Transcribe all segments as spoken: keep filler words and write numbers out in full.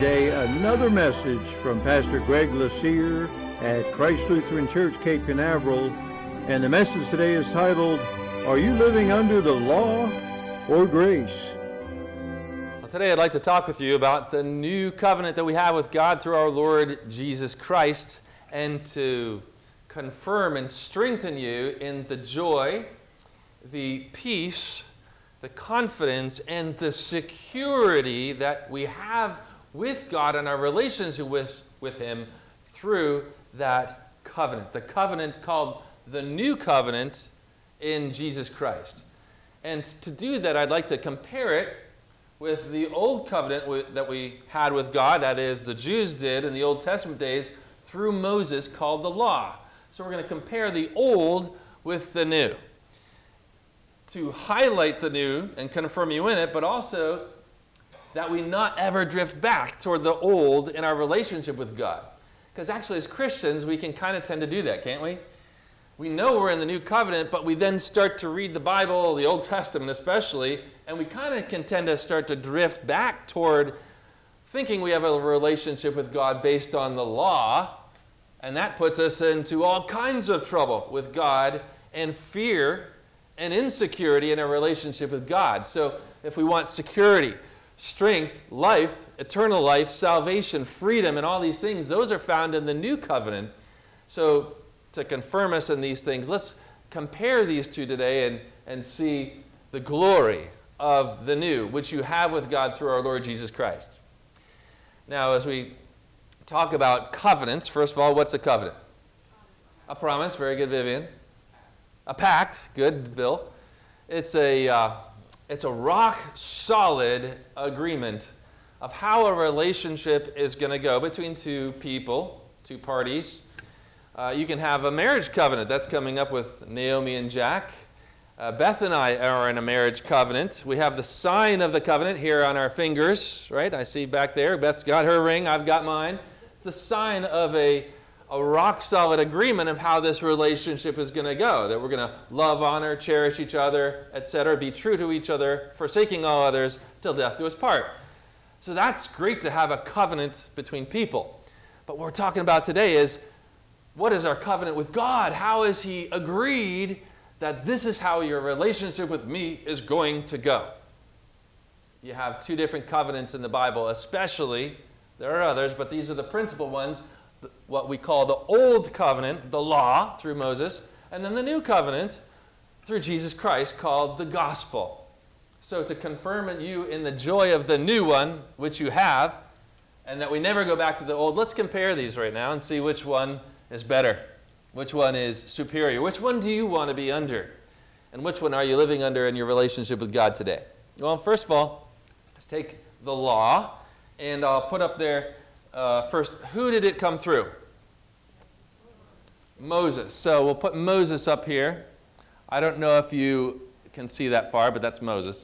Today, another message from Pastor Greg Lassere at Christ Lutheran Church, Cape Canaveral. And the message today is titled, Are You Living Under the Law or Grace? Well, today I'd like to talk with you about the new covenant that we have with God through our Lord Jesus Christ, and to confirm and strengthen you in the joy, the peace, the confidence, and the security that we have with God and our relationship with, with Him through that covenant. The covenant called the New Covenant in Jesus Christ. And to do that, I'd like to compare it with the Old Covenant that we had with God, that is, the Jews did in the Old Testament days through Moses, called the Law. So we're going to compare the Old with the New, to highlight the new and confirm you in it, but also that we not ever drift back toward the old in our relationship with God. Because actually as Christians, we can kind of tend to do that, can't we? We know we're in the new covenant, but we then start to read the Bible, the Old Testament especially, and we kind of can tend to start to drift back toward thinking we have a relationship with God based on the law, and that puts us into all kinds of trouble with God and fear and insecurity in our relationship with God. So if we want security, strength, life, eternal life, salvation, freedom, and all these things, those are found in the new covenant. So to confirm us in these things, let's compare these two today and, and see the glory of the new, which you have with God through our Lord Jesus Christ. Now, as we talk about covenants, first of all, what's a covenant? A promise. Very good, Vivian. A pact. Good, Bill. It's a... Uh, It's a rock-solid agreement of how a relationship is going to go between two people, two parties. Uh, you can have a marriage covenant. That's coming up with Naomi and Jack. Uh, Beth and I are in a marriage covenant. We have the sign of the covenant here on our fingers, right? I see back there. Beth's got her ring. I've got mine. The sign of a a rock-solid agreement of how this relationship is going to go, that we're going to love, honor, cherish each other, et cetera, be true to each other, forsaking all others, till death do us part. So that's great to have a covenant between people. But what we're talking about today is, what is our covenant with God? How has He agreed that this is how your relationship with me is going to go? You have two different covenants in the Bible, especially. There are others, but these are the principal ones. What we call the Old Covenant, the law, through Moses, and then the New Covenant through Jesus Christ, called the gospel. So to confirm you in the joy of the new one, which you have, and that we never go back to the old, let's compare these right now and see which one is better, which one is superior, which one do you want to be under, and which one are you living under in your relationship with God today? Well, first of all, let's take the law, and I'll put up there Uh, first, who did it come through? Moses. So we'll put Moses up here. I don't know if you can see that far, but that's Moses.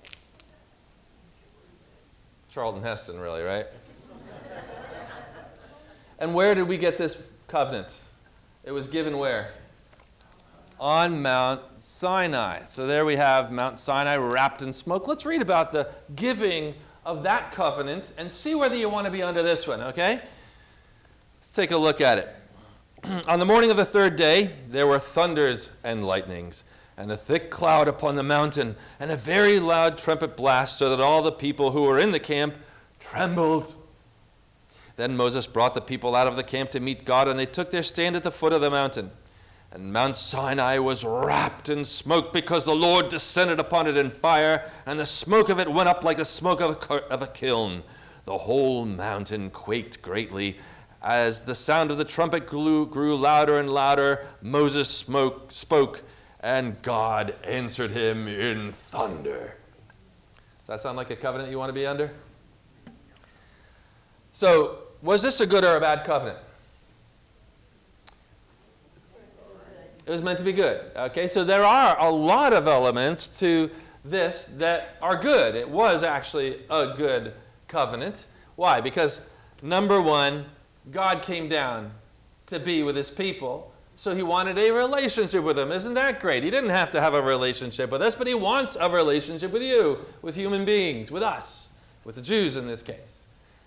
Charlton Heston, really, right? And where did we get this covenant? It was given where? On Mount Sinai. So there we have Mount Sinai wrapped in smoke. Let's read about the giving of that covenant and see whether you want to be under this one, okay? Let's take a look at it. On the morning of the third day, there were thunders and lightnings, and a thick cloud upon the mountain, and a very loud trumpet blast, so that all the people who were in the camp trembled. Then Moses brought the people out of the camp to meet God, and they took their stand at the foot of the mountain. And Mount Sinai was wrapped in smoke, because the Lord descended upon it in fire, and the smoke of it went up like the smoke of a, of a kiln. The whole mountain quaked greatly. As the sound of the trumpet grew, grew louder and louder, Moses smoke, spoke, and God answered him in thunder. Does that sound like a covenant you want to be under? So, was this a good or a bad covenant? It was meant to be good. Okay, so there are a lot of elements to this that are good. It was actually a good covenant. Why? Because, number one, God came down to be with His people, so He wanted a relationship with them. Isn't that great? He didn't have to have a relationship with us, but He wants a relationship with you, with human beings, with us, with the Jews in this case.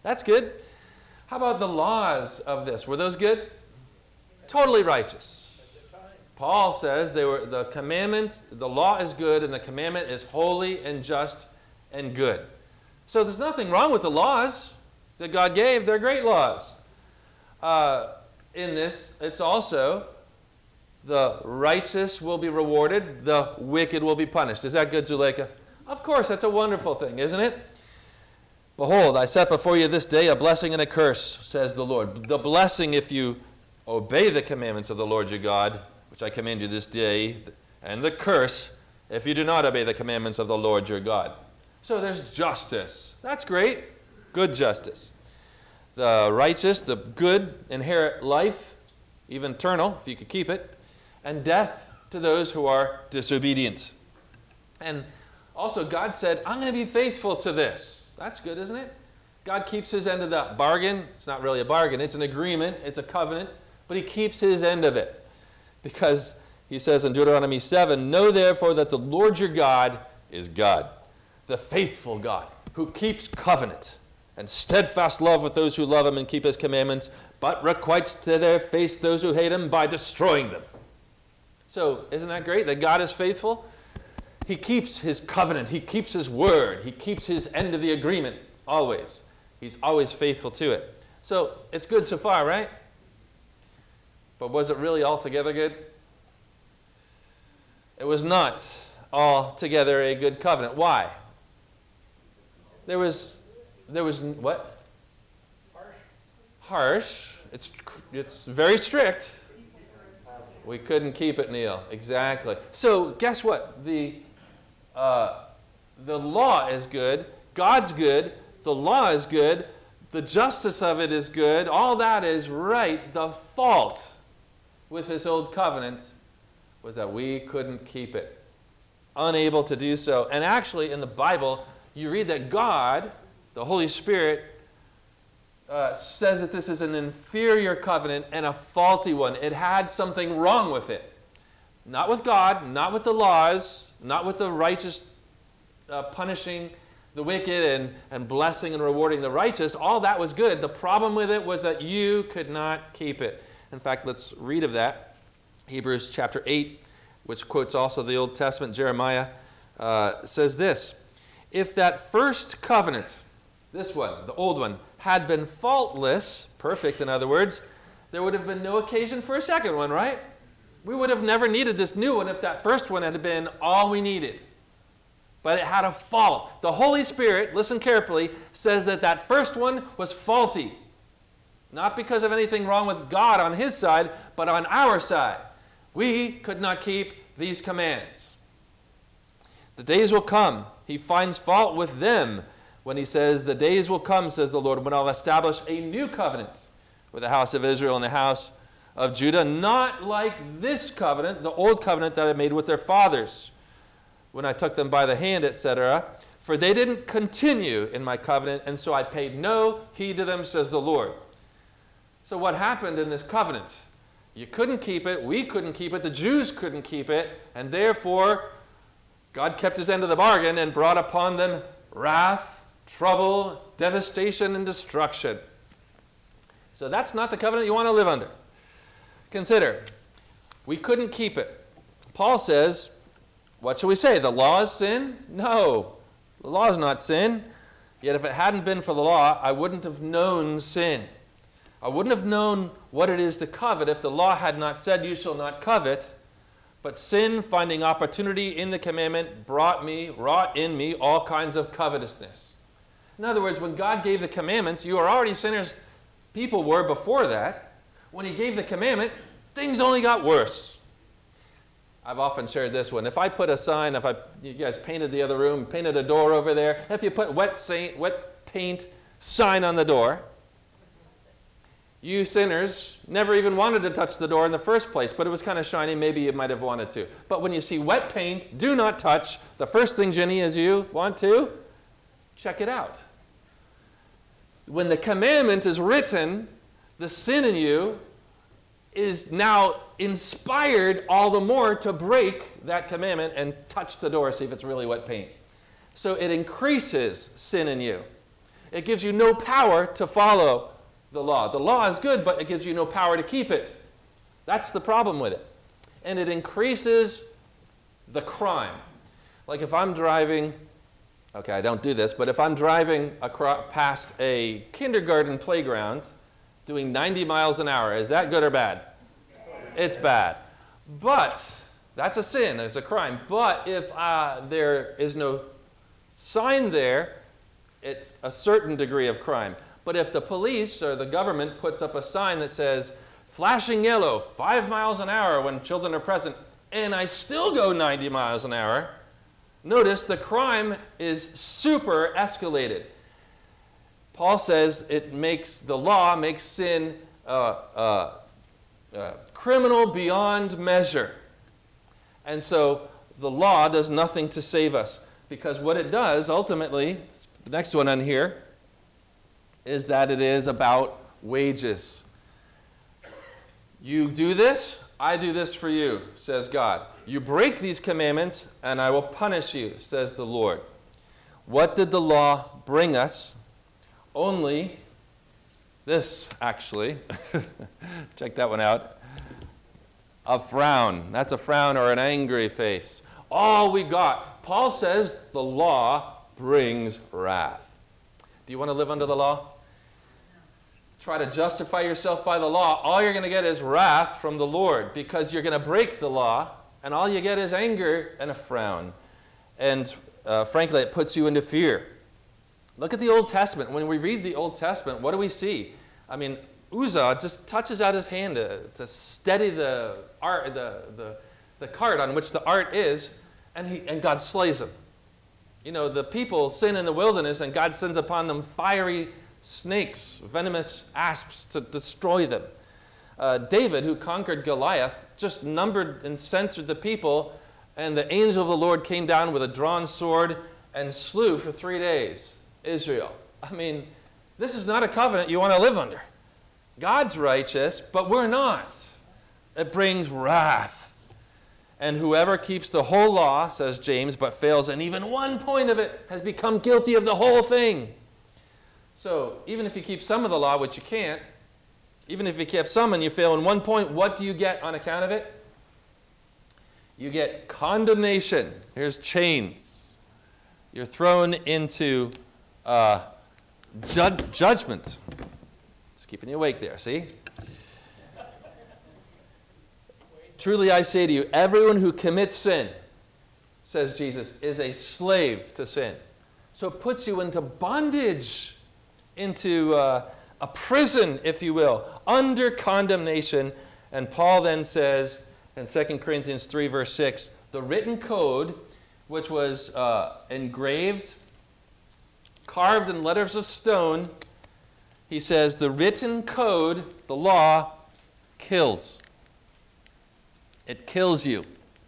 That's good. How about the laws of this? Were those good? Totally righteous. Paul says they were the commandment, the law is good, and the commandment is holy and just and good. So there's nothing wrong with the laws that God gave. They're great laws. Uh, in this, it's also the righteous will be rewarded, the wicked will be punished. Is that good, Zuleika? Of course, that's a wonderful thing, isn't it? Behold, I set before you this day a blessing and a curse, says the Lord. The blessing if you obey the commandments of the Lord your God, which I command you this day, and the curse if you do not obey the commandments of the Lord your God. So there's justice. That's great. Good justice. The righteous, the good, inherit life, even eternal, if you could keep it, and death to those who are disobedient. And also God said, I'm going to be faithful to this. That's good, isn't it? God keeps his end of that bargain. It's not really a bargain. It's an agreement. It's a covenant. But he keeps his end of it. Because he says in Deuteronomy seven, know therefore that the Lord your God is God, the faithful God, who keeps covenant and steadfast love with those who love him and keep his commandments, but requites to their face those who hate him by destroying them. So isn't that great that God is faithful? He keeps his covenant. He keeps his word. He keeps his end of the agreement always. He's always faithful to it. So it's good so far, right? But was it really altogether good? It was not altogether a good covenant. Why? There was, there was what? Harsh. Harsh. It's, it's very strict. We couldn't keep it, Neil. Exactly. So guess what? The Uh, the law is good, God's good, the law is good, the justice of it is good, all that is right. The fault with this old covenant was that we couldn't keep it, unable to do so. And actually in the Bible, you read that God, the Holy Spirit, uh, says that this is an inferior covenant and a faulty one. It had something wrong with it. Not with God, not with the laws, not with the righteous uh, punishing the wicked and, and blessing and rewarding the righteous. All that was good. The problem with it was that you could not keep it. In fact, let's read of that. Hebrews chapter eight, which quotes also the Old Testament, Jeremiah, uh, says this. If that first covenant, this one, the old one, had been faultless, perfect in other words, there would have been no occasion for a second one, right? We would have never needed this new one if that first one had been all we needed. But it had a fault. The Holy Spirit, listen carefully, says that that first one was faulty. Not because of anything wrong with God on his side, but on our side. We could not keep these commands. The days will come. He finds fault with them when he says, the days will come, says the Lord, when I'll establish a new covenant with the house of Israel and the house of Judah, not like this covenant, the old covenant that I made with their fathers, when I took them by the hand, et cetera. For they didn't continue in my covenant, and so I paid no heed to them, says the Lord. So what happened in this covenant? You couldn't keep it, we couldn't keep it, the Jews couldn't keep it, and therefore God kept his end of the bargain and brought upon them wrath, trouble, devastation, and destruction. So that's not the covenant you want to live under. Consider, we couldn't keep it. Paul says, what shall we say? The law is sin? No, the law is not sin. Yet if it hadn't been for the law, I wouldn't have known sin. I wouldn't have known what it is to covet if the law had not said, you shall not covet. But sin, finding opportunity in the commandment, brought me, wrought in me all kinds of covetousness. In other words, when God gave the commandments, you are already sinners. People were before that. When he gave the commandment, things only got worse. I've often shared this one. If I put a sign, if I, you guys painted the other room, painted a door over there, if you put wet, saint, wet paint sign on the door, you sinners never even wanted to touch the door in the first place, but it was kind of shiny, maybe you might have wanted to. But when you see wet paint, do not touch, the first thing, Jenny, is you want to check it out. When the commandment is written, the sin in you is now inspired all the more to break that commandment and touch the door, see if it's really wet paint. So it increases sin in you. It gives you no power to follow the law. The law is good, but it gives you no power to keep it. That's the problem with it. And it increases the crime. Like if I'm driving, okay, I don't do this, but if I'm driving across, past a kindergarten playground doing ninety miles an hour, is that good or bad? It's bad. But that's a sin, it's a crime. But if uh, there is no sign there, it's a certain degree of crime. But if the police or the government puts up a sign that says, flashing yellow, five miles an hour when children are present, and I still go ninety miles an hour, notice the crime is super escalated. Paul says it makes, the law makes sin uh, uh, uh, criminal beyond measure. And so the law does nothing to save us, because what it does ultimately, the next one on here, is that it is about wages. You do this, I do this for you, says God. You break these commandments, and I will punish you, says the Lord. What did the law bring us? Only this, actually. Check that one out. A frown. That's a frown or an angry face. All we got. Paul says the law brings wrath. Do you want to live under the law? Try to justify yourself by the law. All you're going to get is wrath from the Lord, because you're going to break the law, and all you get is anger and a frown. And uh, frankly, it puts you into fear. Look at the Old Testament. When we read the Old Testament, what do we see? I mean, Uzzah just touches out his hand to, to steady the, art, the, the, the cart on which the art is, and, he, and God slays him. You know, the people sin in the wilderness, and God sends upon them fiery snakes, venomous asps to destroy them. Uh, David, who conquered Goliath, just numbered and censored the people, and the angel of the Lord came down with a drawn sword and slew for three days Israel. I mean, this is not a covenant you want to live under. God's righteous, but we're not. It brings wrath. And whoever keeps the whole law, says James, but fails in even one point of it, has become guilty of the whole thing. So even if you keep some of the law, which you can't, even if you keep some and you fail in one point, what do you get on account of it? You get condemnation. Here's chains. You're thrown into uh, ju- judgment. It's keeping you awake there, see? Truly I say to you, everyone who commits sin, says Jesus, is a slave to sin. So it puts you into bondage, into uh, a prison, if you will, under condemnation. And Paul then says in Second Corinthians three, verse six, the written code, which was uh, engraved, carved in letters of stone, he says the written code, the law, kills. It kills you.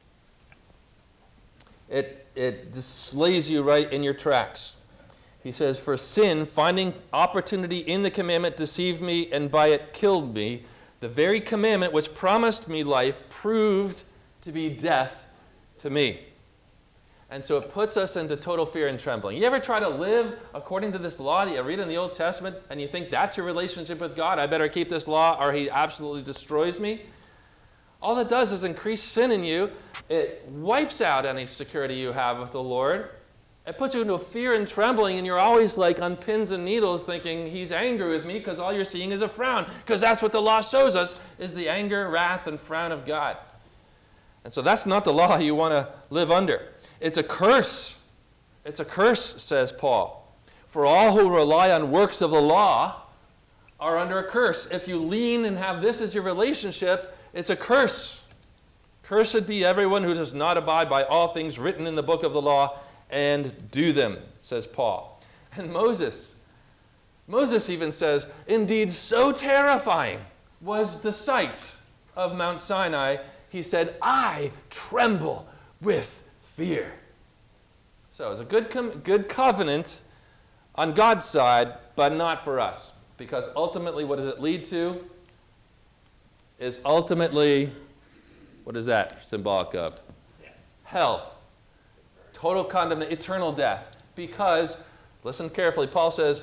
It, it just slays you right in your tracks. He says, for sin, finding opportunity in the commandment, deceived me, and by it killed me. The very commandment which promised me life proved to be death to me. And so it puts us into total fear and trembling. You ever try to live according to this law that you read in the Old Testament, and you think that's your relationship with God? I better keep this law or he absolutely destroys me. All it does is increase sin in you. It wipes out any security you have with the Lord. It puts you into a fear and trembling, and you're always like on pins and needles thinking he's angry with me, because all you're seeing is a frown, because that's what the law shows us, is the anger, wrath, and frown of God. And so that's not the law you want to live under. It's a curse. It's a curse, says Paul. For all who rely on works of the law are under a curse. If you lean and have this as your relationship, it's a curse. Cursed be everyone who does not abide by all things written in the book of the law and do them, says Paul. And Moses, Moses even says, indeed so terrifying was the sight of Mount Sinai, he said, I tremble with fear. So it's a good, com- good covenant on God's side, but not for us. Because ultimately, what does it lead to? Is ultimately, what is that symbolic of? Hell. Total condemnation, eternal death. Because, listen carefully, Paul says,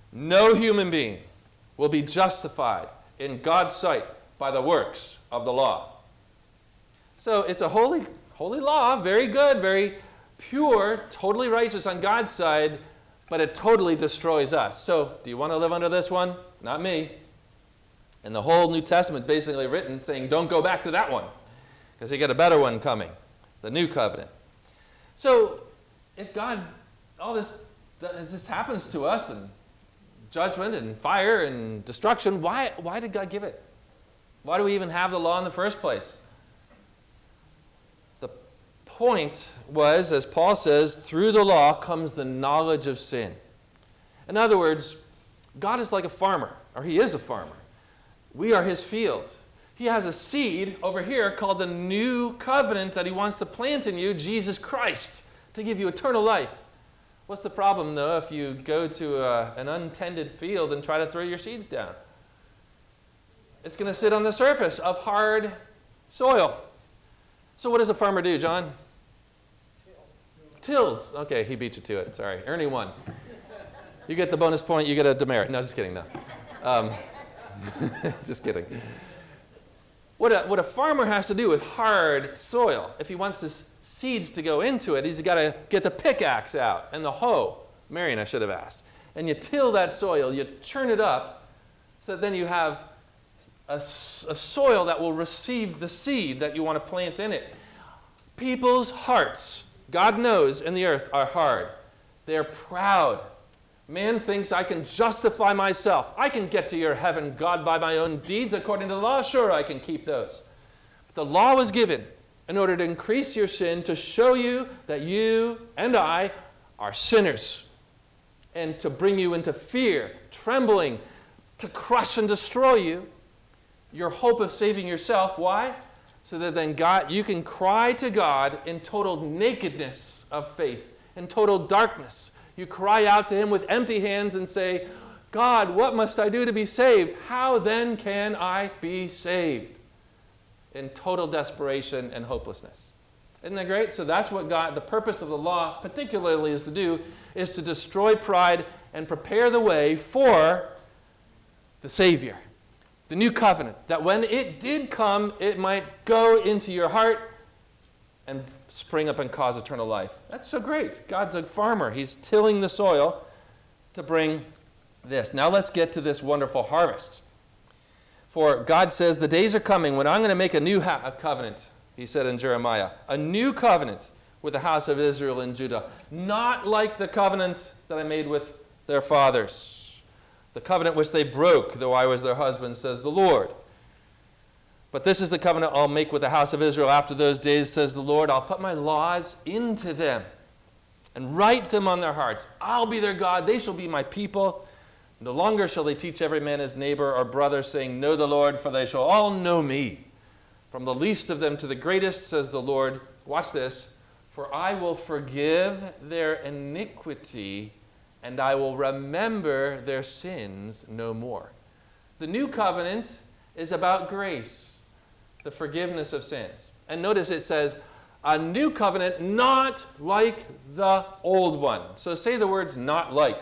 No human being will be justified in God's sight by the works of the law. So it's a holy, holy law, very good, very pure, totally righteous on God's side, but it totally destroys us. So do you want to live under this one? Not me. And the whole New Testament basically written saying, don't go back to that one, because you get a better one coming, the new covenant. So if God, all this, this happens to us, and judgment and fire and destruction, why, why did God give it? Why do we even have the law in the first place? The point was, as Paul says, through the law comes the knowledge of sin. In other words, God is like a farmer, or he is a farmer. We are his field. He has a seed over here called the new covenant that he wants to plant in you, Jesus Christ, to give you eternal life. What's the problem, though, if you go to a, an untended field and try to throw your seeds down? It's going to sit on the surface of hard soil. So what does a farmer do, John? Tills. Okay, he beat you to it. Sorry. Ernie won. You get the bonus point. You get a demerit. No, just kidding. No. Um, just kidding. What a, what a farmer has to do with hard soil, if he wants his seeds to go into it, he's got to get the pickaxe out and the hoe. Marion, I should have asked. And you till that soil, you churn it up, so that then you have a, a soil that will receive the seed that you want to plant in it. People's hearts, God knows, in the earth are hard. They're proud. Man thinks, I can justify myself. I can get to your heaven, God, by my own deeds according to the law. Sure, I can keep those. But the law was given in order to increase your sin, to show you that you and I are sinners, and to bring you into fear, trembling, to crush and destroy you. Your hope of saving yourself. Why? So that then God, you can cry to God in total nakedness of faith, in total darkness. You cry out to him with empty hands and say, God, what must I do to be saved? How then can I be saved? In total desperation and hopelessness. Isn't that great? So that's what God, the purpose of the law particularly is to do, is to destroy pride and prepare the way for the Savior, the new covenant, that when it did come, it might go into your heart and spring up and cause eternal life. That's so great. God's a farmer. He's tilling the soil to bring this. Now let's get to this wonderful harvest. For God says, the days are coming when I'm going to make a new ha- a covenant, he said in Jeremiah, a new covenant with the house of Israel and Judah, not like the covenant that I made with their fathers, the covenant which they broke, though I was their husband, says the Lord. But this is the covenant I'll make with the house of Israel after those days, says the Lord. I'll put my laws into them and write them on their hearts. I'll be their God. They shall be my people. No longer shall they teach every man his neighbor or brother, saying, know the Lord, for they shall all know me. From the least of them to the greatest, says the Lord. Watch this. For I will forgive their iniquity, and I will remember their sins no more. The new covenant is about grace, the forgiveness of sins. And notice it says, a new covenant not like the old one. So say the words not like.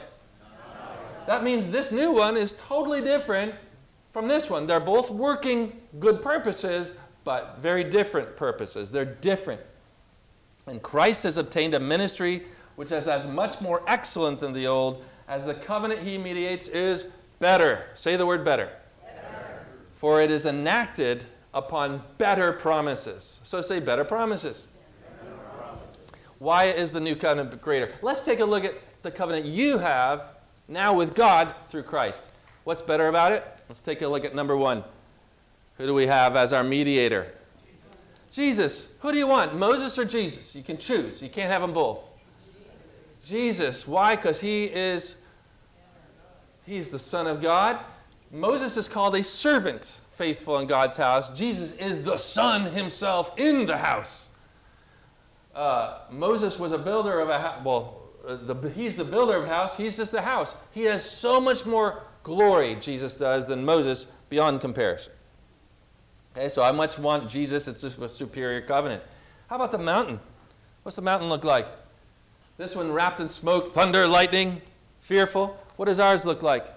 That means this new one is totally different from this one. They're both working good purposes, but very different purposes. They're different. And Christ has obtained a ministry which is as much more excellent than the old, as the covenant he mediates is better. Say the word better. Better. For it is enacted upon better promises. So say better promises. Better promises. Why is the new covenant greater? Let's take a look at the covenant you have now with God through Christ. What's better about it? Let's take a look at number one. Who do we have as our mediator? Jesus. Who do you want, Moses or Jesus? You can choose. You can't have them both. Jesus. Why? Because he is, he's the Son of God. Moses is called a servant faithful in God's house. Jesus is the Son himself in the house. Uh, Moses was a builder of a house. Well, uh, the, he's the builder of a house. He's just the house. He has so much more glory, Jesus does, than Moses, beyond comparison. Okay, so I much want Jesus. It's just a superior covenant. How about the mountain? What's the mountain look like? This one wrapped in smoke, thunder, lightning, fearful. What does ours look like?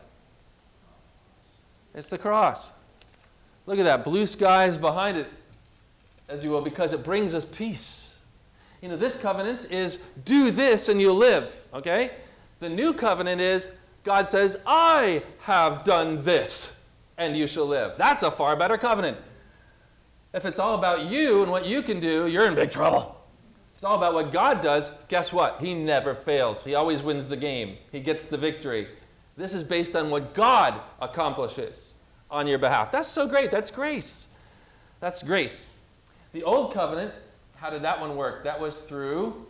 It's the cross. Look at that. Blue skies behind it, as you will, because it brings us peace. You know, this covenant is do this and you'll live, okay? The new covenant is God says, I have done this and you shall live. That's a far better covenant. If it's all about you and what you can do, you're in big trouble. If it's all about what God does, guess what? He never fails. He always wins the game. He gets the victory. This is based on what God accomplishes on your behalf. That's so great. That's grace. That's grace. The old covenant, how did that one work? That was through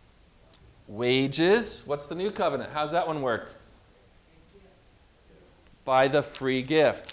wages. What's the new covenant? How's that one work? By the free gift.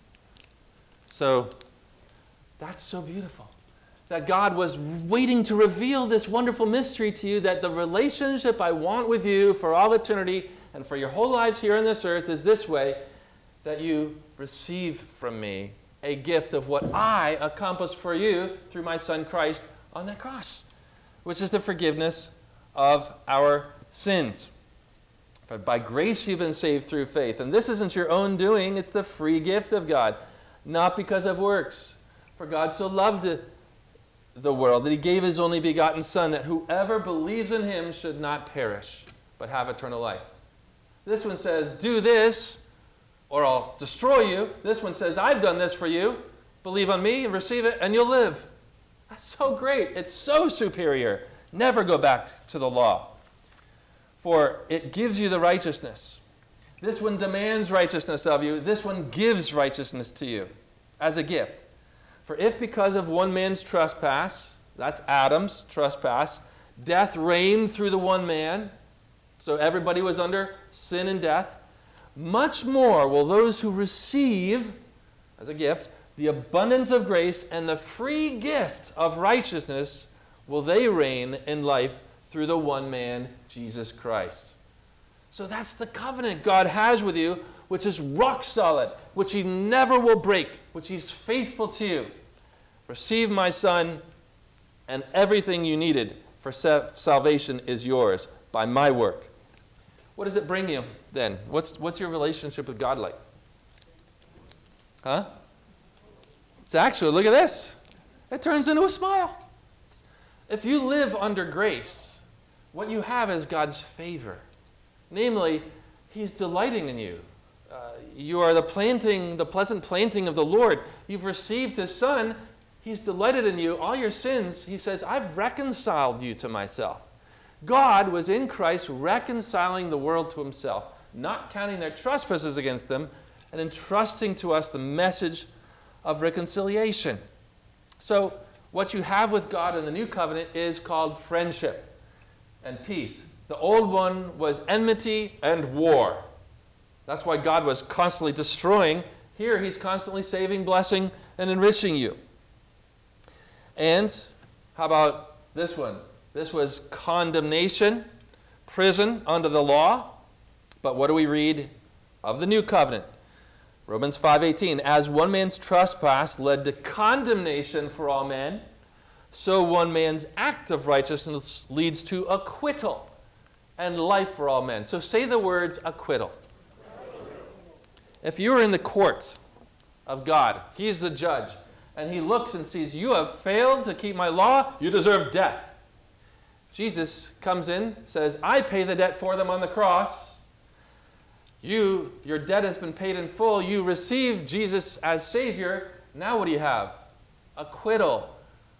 So that's so beautiful. That God was waiting to reveal this wonderful mystery to you, that the relationship I want with you for all eternity and for your whole lives here on this earth is this way, that you receive from me a gift of what I accomplished for you through my Son Christ on the cross, which is the forgiveness of our sins. For by grace you've been saved through faith. And this isn't your own doing, it's the free gift of God, not because of works. For God so loved the world that he gave his only begotten Son, that whoever believes in him should not perish, but have eternal life. This one says, do this, or I'll destroy you. This one says, I've done this for you. Believe on me and receive it, and you'll live. That's so great. It's so superior. Never go back to the law, for it gives you the righteousness. This one demands righteousness of you. This one gives righteousness to you as a gift. For if because of one man's trespass, that's Adam's trespass, death reigned through the one man, so everybody was under sin and death, much more will those who receive, as a gift, the abundance of grace and the free gift of righteousness, will they reign in life through the one man, Jesus Christ. So that's the covenant God has with you, which is rock solid, which he never will break, which he's faithful to you. Receive my Son, and everything you needed for salvation is yours by my work. What does it bring you then? What's, what's your relationship with God like? Huh? It's actually, look at this. It turns into a smile. If you live under grace, what you have is God's favor. Namely, he's delighting in you. Uh, you are the planting, the pleasant planting of the Lord. You've received his Son. He's delighted in you. All your sins, he says, I've reconciled you to myself. God was in Christ reconciling the world to himself, not counting their trespasses against them, and entrusting to us the message of reconciliation. So what you have with God in the new covenant is called friendship and peace. The old one was enmity and war. That's why God was constantly destroying. Here he's constantly saving, blessing, and enriching you. And how about this one? This was condemnation, prison under the law. But what do we read of the new covenant? Romans five eighteen, as one man's trespass led to condemnation for all men, so one man's act of righteousness leads to acquittal and life for all men. So say the words acquittal. If you are in the court of God, he's the judge, and he looks and sees, you have failed to keep my law, you deserve death. Jesus comes in, says, I pay the debt for them on the cross. You, your debt has been paid in full. You receive Jesus as Savior. Now what do you have? Acquittal.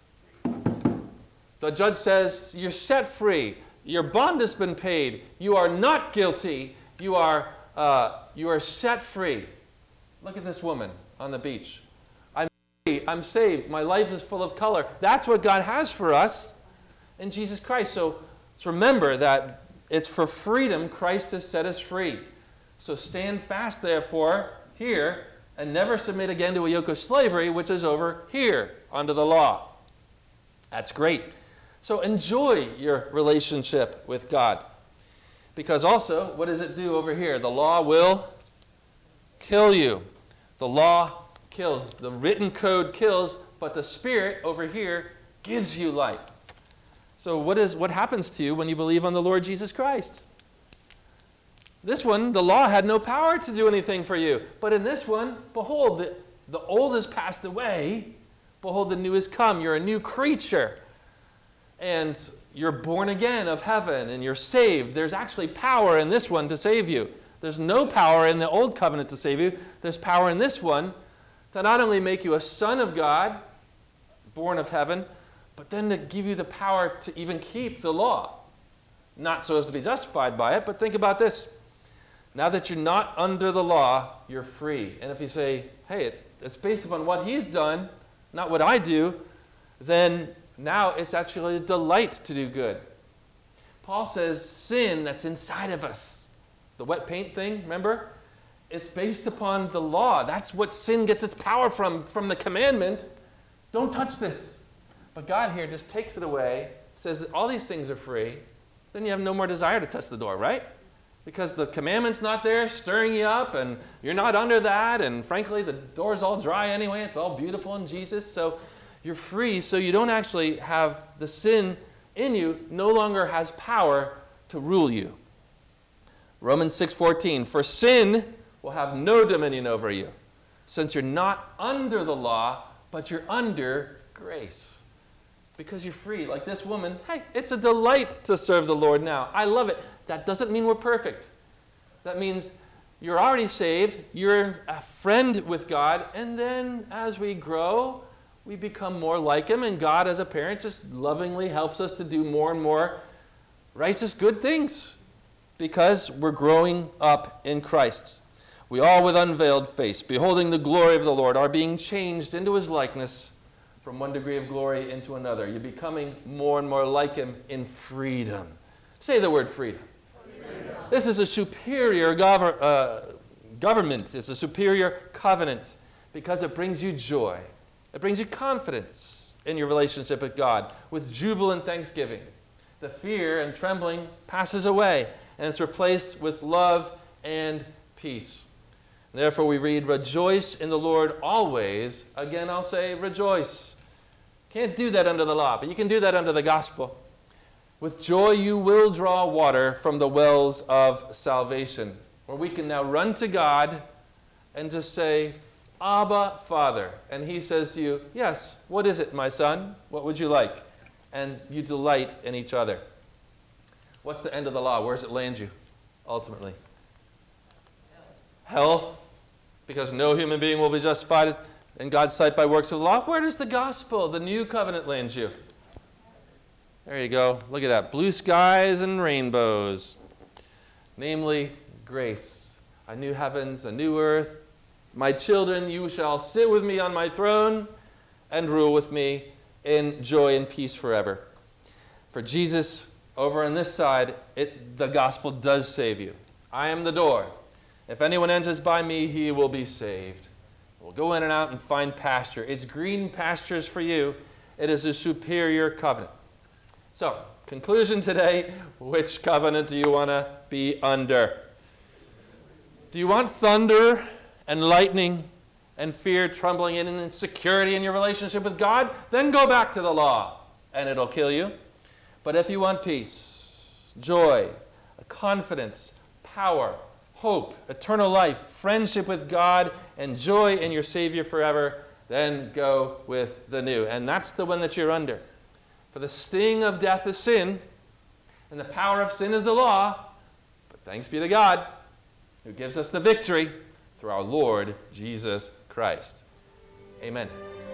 The judge says, you're set free. Your bond has been paid. You are not guilty. You are, uh, you are set free. Look at this woman on the beach. I'm free. I'm saved. My life is full of color. That's what God has for us in Jesus Christ. So let's remember that it's for freedom Christ has set us free. So stand fast, therefore, here, and never submit again to a yoke of slavery, which is over here, under the law. That's great. So enjoy your relationship with God. Because also, what does it do over here? The law will kill you. The law kills. The written code kills, but the Spirit over here gives you life. So what is what happens to you when you believe on the Lord Jesus Christ? This one, the law had no power to do anything for you. But in this one, behold, the, the old has passed away. Behold, the new has come. You're a new creature. And you're born again of heaven, and you're saved. There's actually power in this one to save you. There's no power in the old covenant to save you. There's power in this one to not only make you a son of God, born of heaven, but then to give you the power to even keep the law. Not so as to be justified by it, but think about this. Now that you're not under the law, you're free. And if you say, hey, it, it's based upon what he's done, not what I do, then now it's actually a delight to do good. Paul says sin that's inside of us, the wet paint thing, remember? It's based upon the law. That's what sin gets its power from, from the commandment. Don't touch this. But God here just takes it away, says that all these things are free. Then you have no more desire to touch the door, right? Because the commandment's not there stirring you up, and you're not under that, and frankly, the door's all dry anyway. It's all beautiful in Jesus. So you're free, so you don't actually have the sin in you, no longer has power to rule you. Romans six fourteen, for sin will have no dominion over you, since you're not under the law, but you're under grace. Because you're free. Like this woman, hey, it's a delight to serve the Lord now. I love it. That doesn't mean we're perfect. That means you're already saved, you're a friend with God, and then as we grow, we become more like him, and God as a parent just lovingly helps us to do more and more righteous, good things because we're growing up in Christ. We all with unveiled face, beholding the glory of the Lord, are being changed into his likeness from one degree of glory into another. You're becoming more and more like him in freedom. Say the word freedom. Freedom. This is a superior gover- uh, government. It's a superior covenant because it brings you joy. It brings you confidence in your relationship with God, with jubilant thanksgiving. The fear and trembling passes away, and it's replaced with love and peace. Therefore we read, rejoice in the Lord always. Again, I'll say rejoice. Can't do that under the law, but you can do that under the gospel. With joy you will draw water from the wells of salvation, where we can now run to God and just say, Abba, Father. And he says to you, yes, what is it, my son? What would you like? And you delight in each other. What's the end of the law? Where does it land you, ultimately? Hell. Hell, because no human being will be justified in God's sight by works of the law. Where does the gospel, the new covenant, land you? There you go. Look at that. Blue skies and rainbows. Namely, grace. A new heavens, a new earth. My children, you shall sit with me on my throne and rule with me in joy and peace forever. For Jesus, over on this side, it, the gospel does save you. I am the door. If anyone enters by me, he will be saved. We'll go in and out and find pasture. It's green pastures for you. It is a superior covenant. So, conclusion today, which covenant do you want to be under? Do you want thunder and lightning and fear, trembling, and insecurity in your relationship with God? Then go back to the law, and it'll kill you. But if you want peace, joy, confidence, power, hope, eternal life, friendship with God, and joy in your Savior forever, then go with the new. And that's the one that you're under. For the sting of death is sin, and the power of sin is the law. But thanks be to God, who gives us the victory through our Lord Jesus Christ. Amen.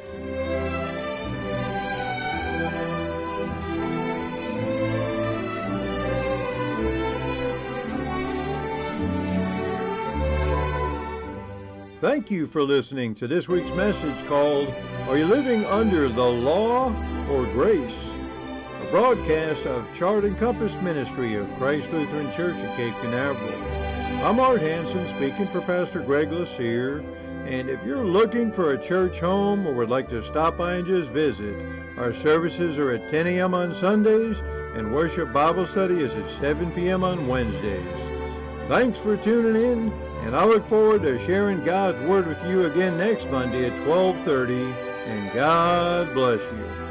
Thank you for listening to this week's message called, Are You Living Under the Law or Grace? A broadcast of Chart and Compass Ministry of Christ Lutheran Church at Cape Canaveral. I'm Art Hanson speaking for Pastor Greg Lassier, and if you're looking for a church home or would like to stop by and just visit, our services are at ten a.m. on Sundays and worship Bible study is at seven p.m. on Wednesdays. Thanks for tuning in, and I look forward to sharing God's Word with you again next Monday at twelve thirty, and God bless you.